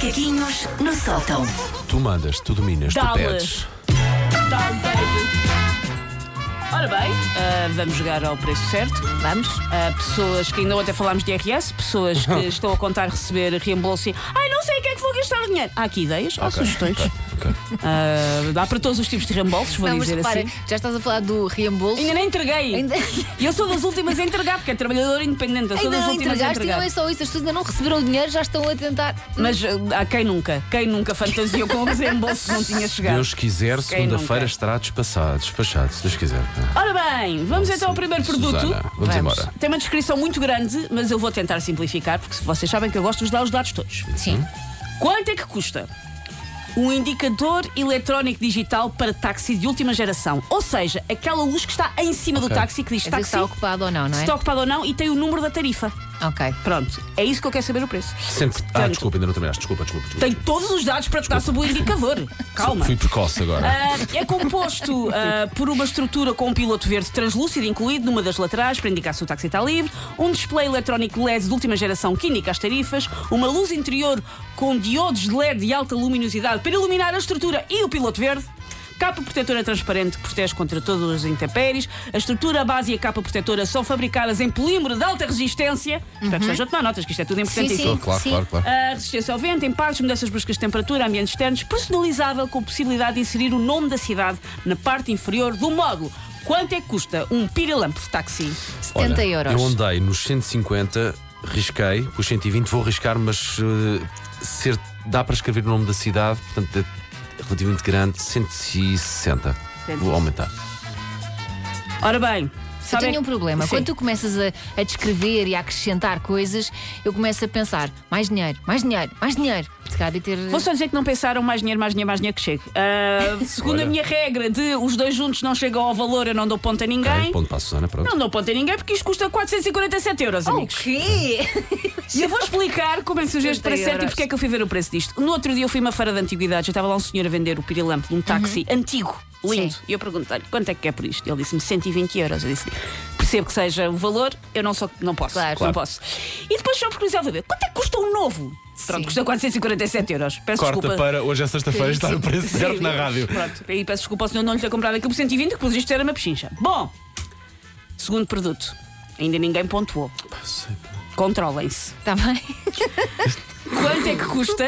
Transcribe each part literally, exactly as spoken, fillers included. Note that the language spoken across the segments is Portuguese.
Macaquinhos no sótão. Tu mandas, tu dominas, tu Dá-lhe. pedes. Down, baby. Ora bem, ah, vamos jogar ao preço certo. Vamos. Ah, pessoas que ainda ontem falámos de I R S, pessoas que estão a contar receber reembolso e. Ai, não sei o que é que vou gastar o dinheiro. Há aqui ideias, há Ok, sugestões. ok, ok. Ah, dá para todos os tipos de reembolsos, vou Não, mas dizer repara, assim. já estás a falar do reembolso. Ainda nem entreguei. Ainda, E eu sou das últimas a entregar, porque é trabalhadora independente. Eu sou ainda das não últimas a entregaste e não entregar. é só isso. As pessoas ainda não receberam o dinheiro, já estão a tentar. Mas ah, há quem nunca? Quem nunca fantasiou com os reembolsos não tinha chegado? Deus quiser, Quem segunda-feira nunca? estará despassado, despachado, se Deus quiser. Ora bem, vamos então ao primeiro produto. Susana, vamos embora. Tem uma descrição muito grande, mas eu vou tentar simplificar, porque vocês sabem que eu gosto de dar os dados todos. Sim. Quanto é que custa um indicador eletrónico digital para táxi de última geração? Ou seja, aquela luz que está em cima do Ok. táxi que diz Quer dizer que táxi, está ocupado ou não, não se é? está ocupado ou não, e tem o número da tarifa. Ok. Pronto, é isso que eu quero saber o preço. Sempre. Ah, Portanto, desculpa, ainda não terminaste. Desculpa, desculpa. desculpa. Tem todos os dados para tocar sobre o indicador. Calma. Fui precoce agora. Ah, é composto ah, por uma estrutura com um piloto verde translúcido incluído numa das laterais para indicar se o táxi está livre, um display eletrónico L E D de última geração que indica as tarifas, uma luz interior com diodos de L E D de alta luminosidade para iluminar a estrutura e o piloto verde, capa protetora transparente que protege contra todas as intempéries, a estrutura base e a capa protetora são fabricadas em polímero de alta resistência. Espero que estejam a tomar notas, que isto é tudo importantíssimo. Sim, Claro, sim. claro, claro. A resistência ao vento, em partes, mudanças bruscas de temperatura, ambientes externos, personalizável com possibilidade de inserir o nome da cidade na parte inferior do módulo. Quanto é que custa um pirilampo de táxi? setenta Olha, euros. Eu andei nos cento e cinquenta, risquei, os cento e vinte vou riscar, mas eh, ser, dá para escrever o nome da cidade, portanto é relativamente grande, cento e sessenta. Vou aumentar. Ora bem, Eu sabem... tenho um problema. Sim. Quando tu começas a, a descrever e a acrescentar coisas, eu começo a pensar: mais dinheiro, mais dinheiro, mais dinheiro. Se calhar de ter. Vou só dizer que não pensaram mais dinheiro, mais dinheiro, mais dinheiro que chegue. Ah, segundo Olha. a minha regra de os dois juntos não chegam ao valor, eu não dou ponto a ninguém. Ok, ponto para a Susana, pronto. Não dou ponto a ninguém porque isto custa quatrocentos e quarenta e sete euros, O amigos. quê? E eu vou explicar como é que surgiu este preço certo e porque é que eu fui ver o preço disto. No outro dia eu fui a uma feira de antiguidades, eu estava lá um senhor a vender o pirilampo de um táxi antigo, lindo. Sim. E eu perguntei-lhe quanto é que é por isto. Ele disse-me cento e vinte euros. Eu disse: percebo que seja o valor, eu não, sou, não posso. Claro. Não Claro. posso. E depois só por curiosidade vou ver quanto é que custa um novo. Pronto, Sim. custa quatrocentos e quarenta e sete euros. Peço Corta desculpa. para hoje é sexta-feira Sim, estar o preço Sim, certo na rádio. Pronto, e peço desculpa ao senhor não lhe ter comprado aquilo por cento e vinte, que por isto era uma pechincha. Bom, segundo produto, ainda ninguém pontuou. Controlem-se. Está bem? Quanto é que custa?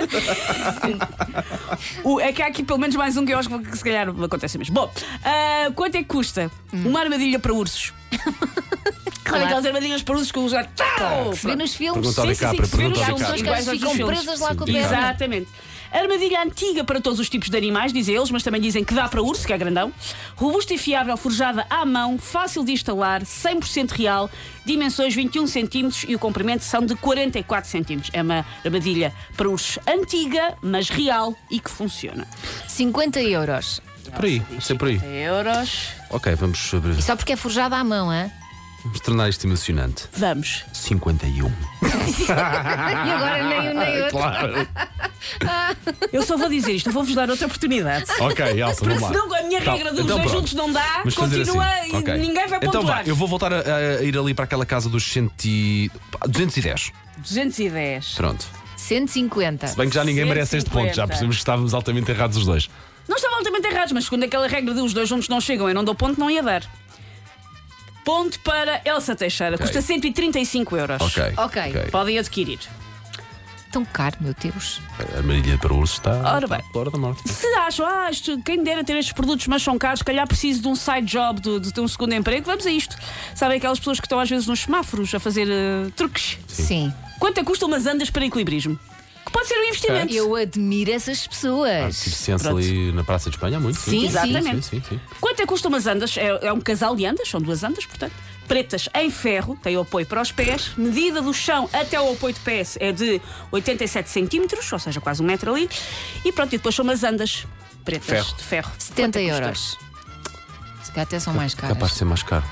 O- é que há aqui pelo menos mais um que eu acho que se calhar acontece mesmo. Bom, ah, quanto é que custa uma armadilha para ursos? Claro. Aquelas armadilhas para ursos que eu já. Que se vê nos filmes. Pergunta ao Sim, sim, DiCaprio, sim, se vê pergunta nos ao filmes, Há pessoas que iguais às vezes aos ficam filmes. presas lá Sim, com a DiCaprio. perna. Exatamente. Armadilha antiga para todos os tipos de animais, dizem eles, mas também dizem que dá para urso, que é grandão. Robusta e fiável, forjada à mão, fácil de instalar, cem por cento real, dimensões vinte e um centímetros e o comprimento são de quarenta e quatro centímetros. É uma armadilha para urso antiga, mas real e que funciona. cinquenta euros. Por aí, isso é por aí. Euros. Ok, vamos sobre. E só porque é forjada à mão, hã? Vamos tornar isto emocionante. Vamos. cinquenta e um. E agora nem um nem outro. Claro. Eu só vou dizer isto, vou-vos dar outra oportunidade. Ok, Elsa, Porque vamos lá. senão a minha Tá, regra dos então dois pronto. juntos não dá, Vamos fazer continua assim. e Ok. ninguém vai Então pontuar. vá, eu vou voltar a, a ir ali para aquela casa dos cento e... duzentos e dez. duzentos e dez. Pronto. cento e cinquenta. Se bem que já ninguém merece este ponto, já cento e cinquenta. percebemos que estávamos altamente errados os dois. Não estavam altamente errados, mas segundo aquela regra de os dois juntos não chegam, eu não dou ponto, não ia dar. Ponto para Elsa Teixeira, Ok. custa cento e trinta e cinco euros. Ok. Ok. Podem adquirir. Tão caro, meu Deus. A armadilha para o urso está Ora bem. fora da morte. Se acham, ah, isto, quem dera ter estes produtos, mas são caros, se calhar preciso de um side job, de, de ter um segundo emprego, vamos a isto. Sabem aquelas pessoas que estão às vezes nos semáforos a fazer eh, truques? Sim. Quanto é que custam umas andas para equilibrismo? Que pode ser um investimento. Eu admiro essas pessoas. Tive ciência Pronto. ali na Praça de Espanha há muito. Sim, exatamente. Sim, sim, sim. Quanto é que custam umas andas? É, é um casal de andas, são duas andas, portanto. Pretas em ferro, tem o apoio para os pés. Medida do chão até o apoio de pés é de oitenta e sete centímetros, ou seja, quase um metro ali. E pronto, e depois são umas andas pretas Ferro. de ferro. setenta Quanto é que custa? euros. Se calhar até são mais caras. Capaz de ser mais caro.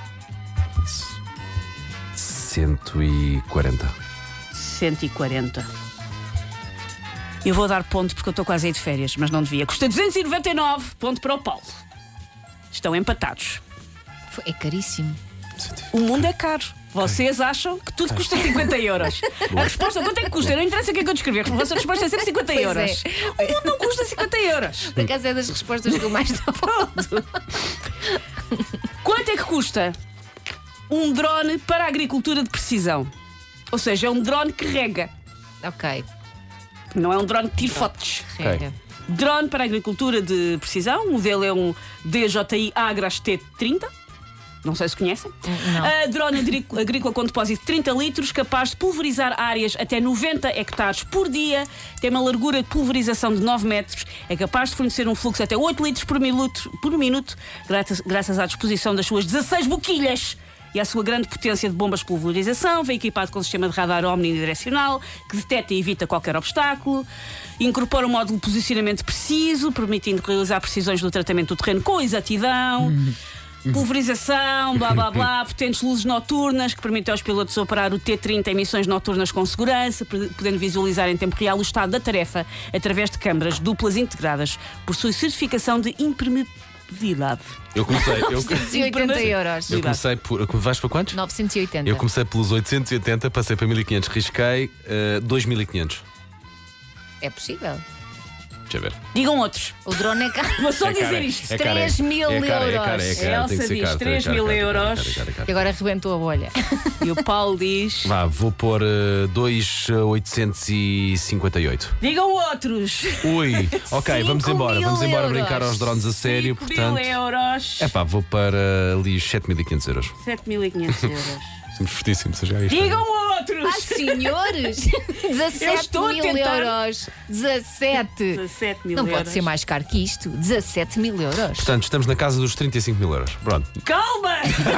cento e quarenta. cento e quarenta. Eu vou dar ponto porque eu estou quase aí de férias, mas não devia. Custa duzentos e noventa e nove, ponto para o Paulo. Estão empatados. É caríssimo. O mundo é caro. Vocês acham que tudo custa cinquenta euros. A resposta, quanto é que custa? Não interessa o que é que eu descrever. A vossa resposta é sempre cinquenta Pois euros. é. O mundo não custa cinquenta euros. Por acaso é das respostas que eu mais dou. Quanto é que custa um drone para a agricultura de precisão? Ou seja, é um drone que rega. Ok. Não é um drone que tira fotos. Rega. Drone para a agricultura de precisão. O modelo é um D J I Agras T trinta. Não sei se conhecem. Não. A drone agrí- agrícola com depósito de trinta litros, capaz de pulverizar áreas até noventa hectares por dia, tem uma largura de pulverização de nove metros, é capaz de fornecer um fluxo até oito litros por minuto, por minuto graças, graças à disposição das suas dezasseis boquilhas e à sua grande potência de bombas de pulverização. Vem equipado com um sistema de radar omnidirecional que detecta e evita qualquer obstáculo. Incorpora um módulo de posicionamento preciso, permitindo realizar precisões do tratamento do terreno com exatidão. Pulverização, blá blá blá, potentes luzes noturnas que permitem aos pilotos operar o T trinta em missões noturnas com segurança, podendo visualizar em tempo real o estado da tarefa através de câmaras duplas integradas. Possui certificação de impermeabilidade. Eu comecei. Eu, novecentos e oitenta euros. eu comecei por. Vais para quantos? novecentos e oitenta. Eu comecei pelos oitocentos e oitenta, passei para mil e quinhentos, risquei uh, dois mil e quinhentos. É possível. Deixa eu ver. Digam outros. O drone é caro. Vou só É dizer cara, isto. é cara, três mil é cara, é cara, é euros. cara, tem que Elsa ser diz caro, três cara, mil cara, cara, euros. cara, cara, cara. E agora arrebentou a bolha. E o Paulo diz. Vá, vou pôr uh, dois mil oitocentos e cinquenta e oito. Digam outros. Ui, ok, Cinco vamos embora. mil Vamos embora euros. brincar aos drones a sério. cinco Portanto, mil euros. é pá, vou para ali os sete mil e quinhentos euros. sete mil e quinhentos euros. Somos fortíssimos, já isto. Digam outros. Ai, senhores! Eu dezassete estou a mil tentar. euros. dezassete. dezessete mil Não euros. pode ser mais caro que isto. dezassete mil euros. Portanto, estamos na casa dos trinta e cinco mil euros. Pronto. Calma!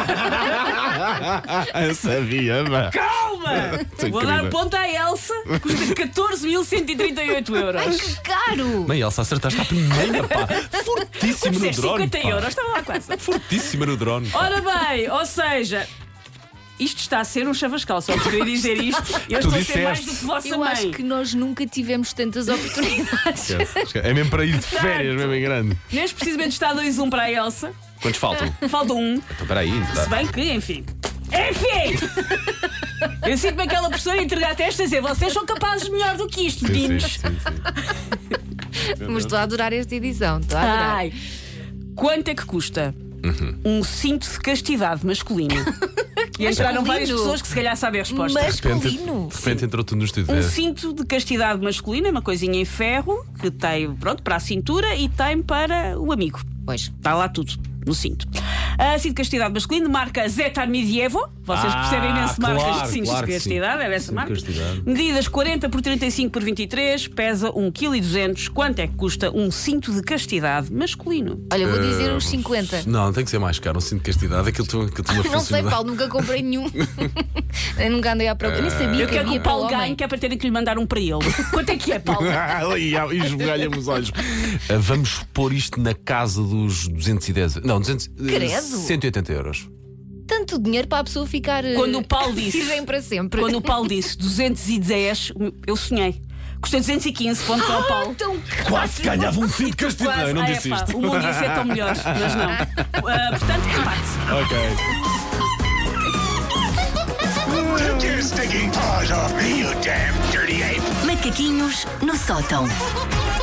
Eu sabia, mano. Calma! Tô Vou incrível. dar ponta à Elsa, custa catorze mil cento e trinta e oito euros. Ai, que caro! Bem, Elsa, acertaste à primeira, pá. Fortíssima no Disseste drone. cinquenta pá. euros, estava lá quase. Fortíssima no drone. pá. Ora bem, ou seja, isto está a ser um chavascal, só que queria dizer isto. Eu Tu estou a ser mais disseste. do que vossa Eu mãe. acho que nós nunca tivemos tantas oportunidades. É mesmo para ir de férias, mesmo em grande. Neste precisamente está dois um para a Elsa. Quantos faltam? Falta um. Então, espera aí. Se dá. bem que, enfim. Enfim! Eu sinto-me aquela pessoa a entregar a testa a dizer: vocês são capazes de melhor do que isto, Sim, sim, meninos. sim, sim. Mas estou a adorar esta edição. Estou a adorar. Ai, quanto é que custa um cinto de castidade masculino? E entraram Masculino? várias pessoas que se calhar sabem a resposta. De repente, Masculino. de repente entrou tudo no estúdio. Um É. cinto de castidade masculino é uma coisinha em ferro que tem, pronto, para a cintura e tem para o amigo. Pois. Está lá tudo no cinto. A cinto de castidade masculino, marca Zetar Medievo. Vocês Ah, percebem imenso marcas claro, de cintos claro de que sim. castidade, é essa Cinto de marca. castidade. Medidas quarenta por trinta e cinco por vinte e três, pesa um vírgula duzentos quilos. Quanto é que custa um cinto de castidade masculino? Olha, vou dizer Eh, uns cinquenta. Não, tem que ser mais caro. Um cinto de castidade. Aquilo tem aquilo tem uma Não sei, funcionalidade. Paulo, nunca comprei nenhum. Eu nunca andei à procura. Nem sabia Eu que quero que havia o para Paulo homem. ganhe, que é para terem que lhe mandar um para ele. Quanto é que é, Paulo? e e esbugalha-me os olhos. Ah, Vamos pôr isto na casa dos duzentos e dez. Não, duzentos, eh, Credo. cento e oitenta euros. Tanto dinheiro para a pessoa ficar. eh, Quando o Paulo disse- Virgem para sempre. Quando o Paulo disse duzentos e dez, eu sonhei. Custa duzentos e quinze, ponto para o Paulo. Então, Quase ganhava um cinto de castidade. Quase. Eu não Ah, disse epá, isto. o mundo ia ser tão melhor, mas não. Ah, portanto, empate. Ok. Take your stinking paws off me, you damn dirty ape! Macaquinhos no sótão.